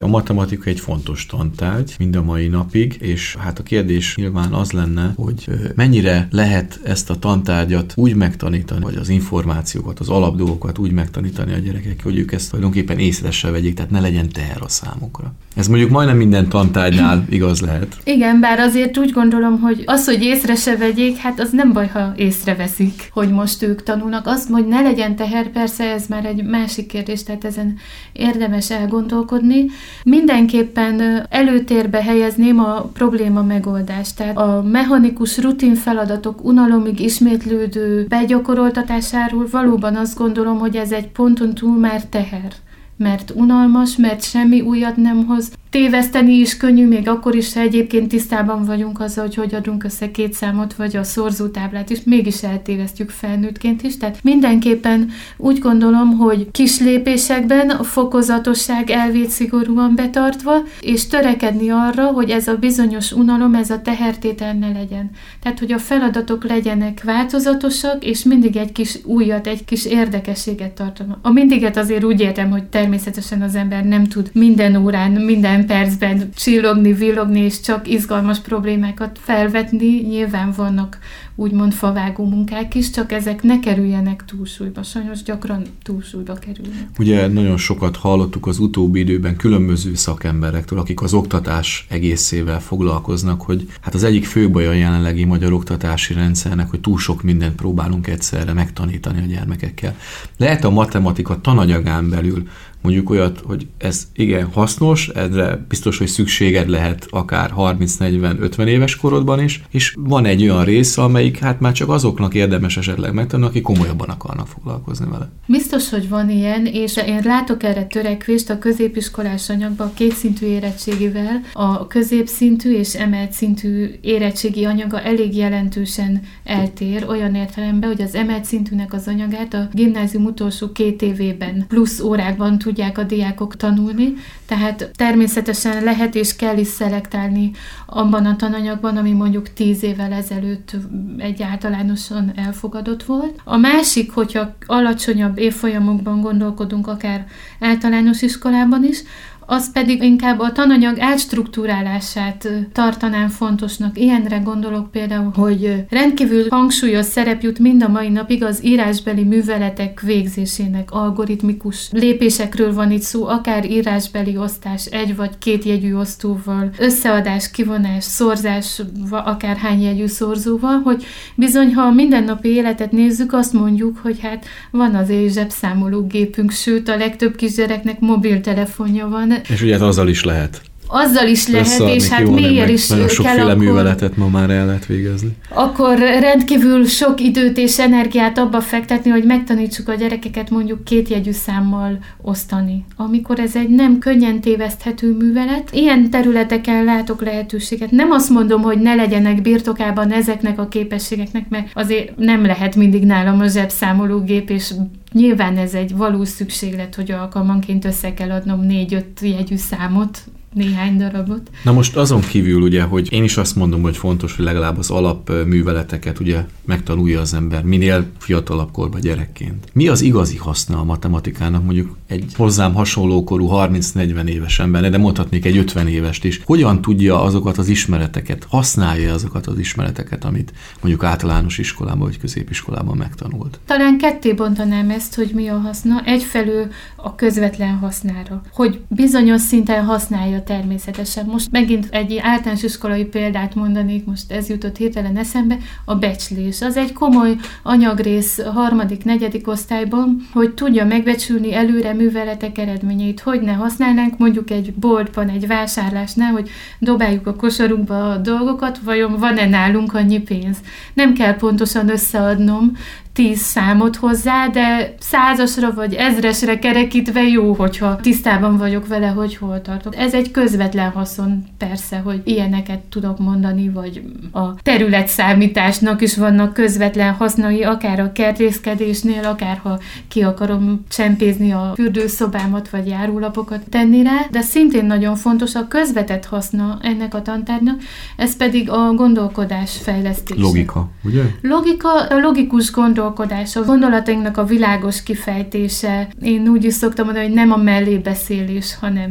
matematika egy fontos tantárgy mind a mai napig, és hát a kérdés nyilván az lenne, hogy mennyire lehet ezt a tantárgyat úgy megtanítani, vagy az információkat, az alapdolgokat úgy megtanítani a gyerekek, hogy ők ezt tulajdonképpen észre se vegyék, tehát ne legyen teher a számukra. Ez mondjuk majdnem minden tantárgynál igaz lehet. Igen, bár azért úgy gondolom, hogy az, hogy észre se vegyék, hát az nem baj, ha észreveszik, hogy most ők tanulnak. Az, hogy ne legyen teher, persze ez már egy másik kérdés, tehát ezen érdemes elgondolkodni. Mindenképpen előtérbe helyezném a probléma megoldást. Tehát a mechanikus rutin feladatok unalomig ismétlődő begyakoroltatásáról valóban azt gondolom, hogy ez egy ponton túl már teher. Mert unalmas, mert semmi újat nem hoz. Téveszteni is könnyű, még akkor is, ha egyébként tisztában vagyunk azzal, hogy adunk össze két számot, vagy a szorzótáblát is, mégis eltévesztjük felnőttként is. Tehát mindenképpen úgy gondolom, hogy kis lépésekben a fokozatosság elvét szigorúan betartva, és törekedni arra, hogy ez a bizonyos unalom, ez a tehertétel ne legyen. Tehát, hogy a feladatok legyenek változatosak, és mindig egy kis újat, egy kis érdekességet tartanak. A mindiget azért úgy értem, hogy természetesen az ember nem tud minden órán, minden percben csillogni, villogni, és csak izgalmas problémákat felvetni. Nyilván vannak úgymond favágó munkák is, csak ezek ne kerüljenek túlsúlyba. Sajnos gyakran túlsúlyba kerülnek. Ugye nagyon sokat hallottuk az utóbbi időben különböző szakemberektől, akik az oktatás egészével foglalkoznak, hogy hát az egyik fő baj a jelenlegi magyar oktatási rendszernek, hogy túl sok mindent próbálunk egyszerre megtanítani a gyermekekkel. Lehet a matematika tananyagán belül mondjuk olyat, hogy ez igen hasznos, erre biztos, hogy szükséged lehet akár 30-40-50 éves korodban is, és van egy olyan rész, amelyik hát már csak azoknak érdemes esetleg megtanulni, akik komolyabban akarnak foglalkozni vele. Biztos, hogy van ilyen, és én látok erre törekvést a középiskolás anyagban a kétszintű érettségivel. A középszintű és emelt szintű érettségi anyaga elég jelentősen eltér, olyan értelemben, hogy az emelt szintűnek az anyagát a gimnázium utolsó 2 évében plusz órákban tudják a diákok tanulni, tehát természetesen lehet és kell is szelektálni abban a tananyagban, ami mondjuk 10 évvel ezelőtt egy általánosan elfogadott volt. A másik, hogyha alacsonyabb évfolyamokban gondolkodunk, akár általános iskolában is, az pedig inkább a tananyag átstruktúrálását tartanám fontosnak. Ilyenre gondolok például, hogy rendkívül hangsúlyos szerep jut mind a mai napig az írásbeli műveletek végzésének, algoritmikus lépésekről van itt szó, akár írásbeli osztás 1 vagy 2 jegyű osztóval, összeadás, kivonás, szorzás, akár hány jegyű szorzóval, hogy bizony, ha a mindennapi életet nézzük, azt mondjuk, hogy hát van azért zsebszámológépünk, sőt a legtöbb kisgyereknek mobiltelefonja van. És ugye azzal is lehet. Azzal is lehet, és hát miért is nagyon kell sokféle akkor... műveletet ma már el lehet végezni. Akkor rendkívül sok időt és energiát abba fektetni, hogy megtanítsuk a gyerekeket mondjuk 2 jegyű számmal osztani. Amikor ez egy nem könnyen téveszthető művelet. Ilyen területeken látok lehetőséget. Nem azt mondom, hogy ne legyenek birtokában ezeknek a képességeknek, mert azért nem lehet mindig nálam a zsebszámológép, és nyilván ez egy valós szükséglet, hogy alkalmanként össze kell adnom 4-5 jegyű számot, néhány darabot. Na most azon kívül ugye, hogy én is azt mondom, hogy fontos, hogy legalább az alapműveleteket ugye megtanulja az ember minél fiatalabb korban gyerekként. Mi az igazi haszna a matematikának mondjuk egy hozzám hasonló korú 30-40 éves ember, de mondhatnék egy 50 évest is. Hogyan tudja azokat az ismereteket, használja azokat az ismereteket, amit mondjuk általános iskolában vagy középiskolában megtanult? Talán ketté bontanám ezt, hogy mi a haszna. Egyfelől a közvetlen hasznára. Hogy bizonyos szinten használja természetesen. Most megint egy általános iskolai példát mondanék, most ez jutott hirtelen eszembe, a becslés. Az egy komoly anyagrész 3.-4. osztályban, hogy tudja megbecsülni előre műveletek eredményeit. Hogy ne használnánk mondjuk egy boltban, egy vásárlásnál, hogy dobáljuk a kosarunkba a dolgokat, vajon van-e nálunk annyi pénz. Nem kell pontosan összeadnom 10 számot hozzá, de 100-asra vagy 1000-esre kerekítve jó, hogyha tisztában vagyok vele, hogy hol tartok. Ez egy közvetlen haszon, persze, hogy ilyeneket tudok mondani, vagy a területszámításnak is vannak közvetlen hasznai, akár a kertészkedésnél, akár ha ki akarom csempézni a fürdőszobámat, vagy járólapokat tenni rá, de szintén nagyon fontos a közvetett haszna ennek a tantárgynak, ez pedig a gondolkodás fejlesztése. Logika, ugye? Logika, a logikus gondolkodás, a gondolatainknak a világos kifejtése. Én úgy is szoktam mondani, hogy nem a mellébeszélés, hanem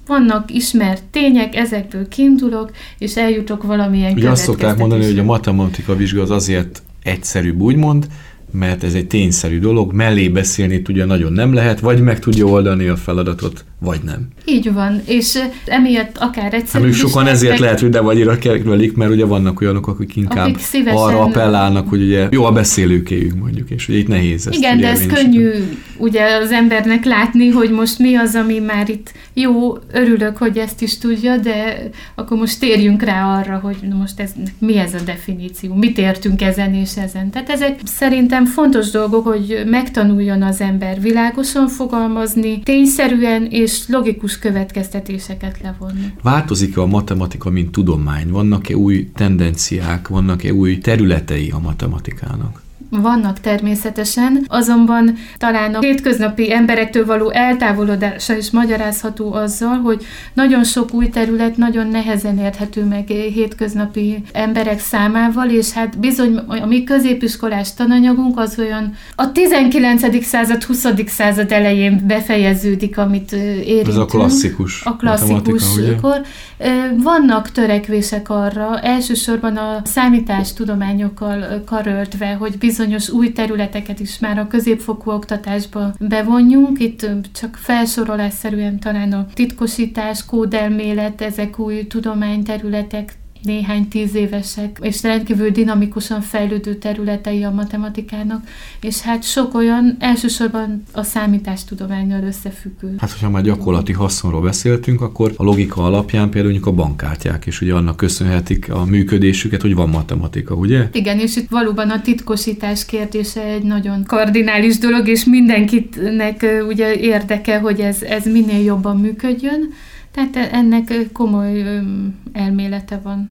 vannak ismert tények, ezekből kiindulok, és eljutok valamilyen ugye azt szokták mondani, hogy a matematika vizsga az azért egyszerűbb, úgymond, mert ez egy tényszerű dolog, mellé beszélni ugye nagyon nem lehet, vagy meg tudja oldani a feladatot, vagy nem. Így van, és emiatt akár egyszerűbb is sokan ezért lehet, hogy de vagyira kerülik, mert ugye vannak olyanok, akik inkább arra appellálnak, hogy ugye jó a beszélőkéjük mondjuk, és ugye itt nehéz ezt. Igen, de ez könnyű ugye az embernek látni, hogy most mi az, ami már itt jó, örülök, hogy ezt is tudja, de akkor most térjünk rá arra, hogy most mi ez a definíció, mit értünk ezen és ezen. Tehát ezek szerintem fontos dolgok, hogy megtanuljon az ember világosan fogalmazni, tényszerűen és logikus következtetéseket levonni. Változik-e a matematika, mint tudomány? Vannak-e új tendenciák, vannak-e új területei a matematikának? Vannak természetesen, azonban talán a hétköznapi emberektől való eltávolodása is magyarázható azzal, hogy nagyon sok új terület nagyon nehezen érthető meg hétköznapi emberek számával, és hát bizony a mi középiskolás tananyagunk az olyan a 19. század, 20. század elején befejeződik, amit érintünk. Ez a klasszikus kor. Vannak törekvések arra, elsősorban a számítástudományokkal karöltve, hogy bizonyos új területeket is már a középfokú oktatásba bevonjunk. Itt csak felsorolásszerűen talán a titkosítás, kódelmélet, ezek új tudományterületek, néhány 10 évesek, és rendkívül dinamikusan fejlődő területei a matematikának, és hát sok olyan, elsősorban a számítástudománnyal összefüggő. Hát, hogyha már gyakorlati haszonról beszéltünk, akkor a logika alapján például a bankkártyák, és ugye annak köszönhetik a működésüket, hogy van matematika, ugye? Igen, és itt valóban a titkosítás kérdése egy nagyon kardinális dolog, és mindenkinek ugye érdeke, hogy ez minél jobban működjön. Tehát ennek komoly elmélete van.